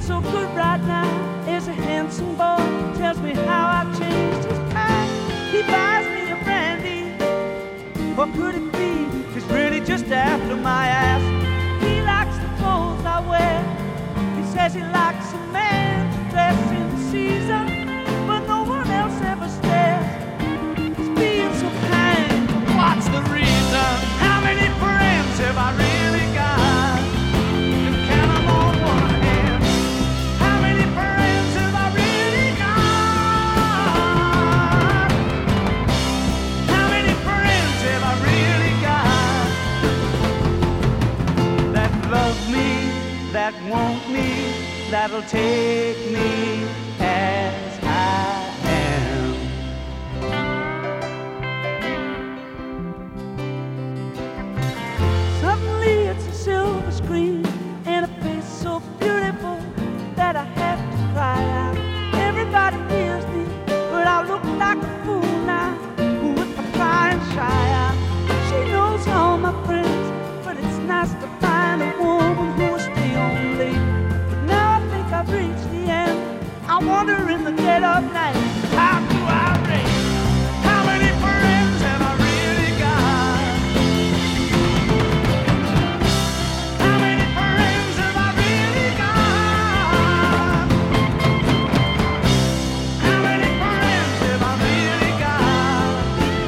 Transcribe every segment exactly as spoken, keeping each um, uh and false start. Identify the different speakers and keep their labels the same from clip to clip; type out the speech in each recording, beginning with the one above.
Speaker 1: so good right now is a handsome boy. Tells me how I've changed his past. He buys me a brandy. What could it be? He's really just after my ass. He likes the clothes I wear. He says he likes a man to dress in season, but no one else ever stares. He's being so kind. What's the reason? How many friends have I really got? You can count them on one hand. How many friends have I really got? How many friends have I really got? That love me, that want me, that'll take me as I am. Suddenly it's a silver screen and a face so beautiful that I have to cry out. Everybody hears me, but I look like a fool now with my crying shy out. She knows all my friends, but it's nice to find a woman who will stay on late. But now I think I've reached the end. I wonder in the dead of night, how do I rate? How many friends have I really got? How many friends have I really got? How many friends have I really got?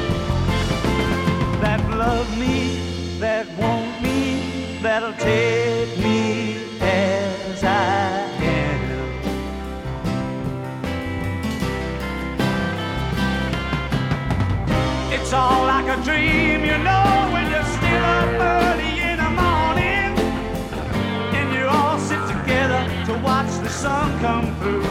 Speaker 1: That love me, that want me, that'll take me as I am. It's all like a dream, you know, when you're still up early in the morning and you all sit together to watch the sun come through.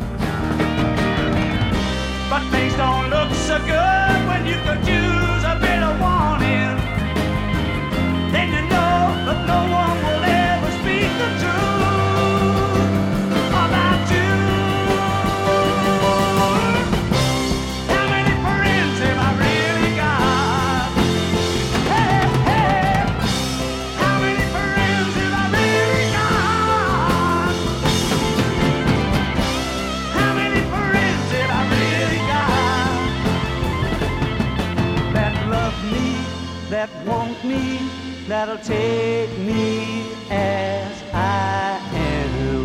Speaker 1: But things don't look so good when you could use a bit of warning. Then you know that no one will ever speak the truth about you. How many friends have I really got? Hey, hey. How many friends have I really got? How many friends have I really got? That love me, that want me, that'll take me as I am.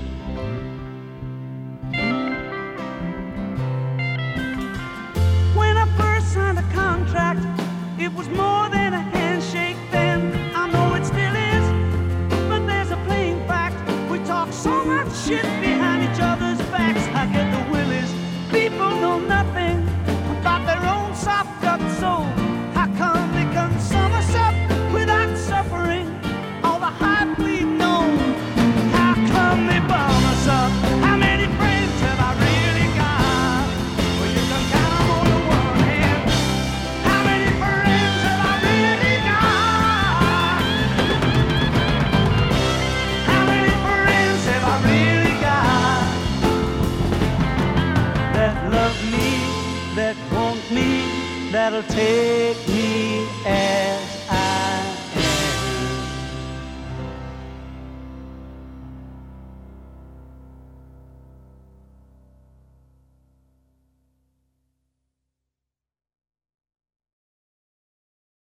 Speaker 1: When I first signed a contract, it was more than a handshake then. I know it still is, but there's a plain fact. We talk so much shit behind each other's backs. I get the willies. People know nothing about their own soft-gut soul. How come they can sum us up without suffering all the hype we've known? How come they bum us up? How many friends have I really got? Well, you can count them on the one hand. How many friends have I really got? How many friends have I really got? That love me, that want me, that'll take me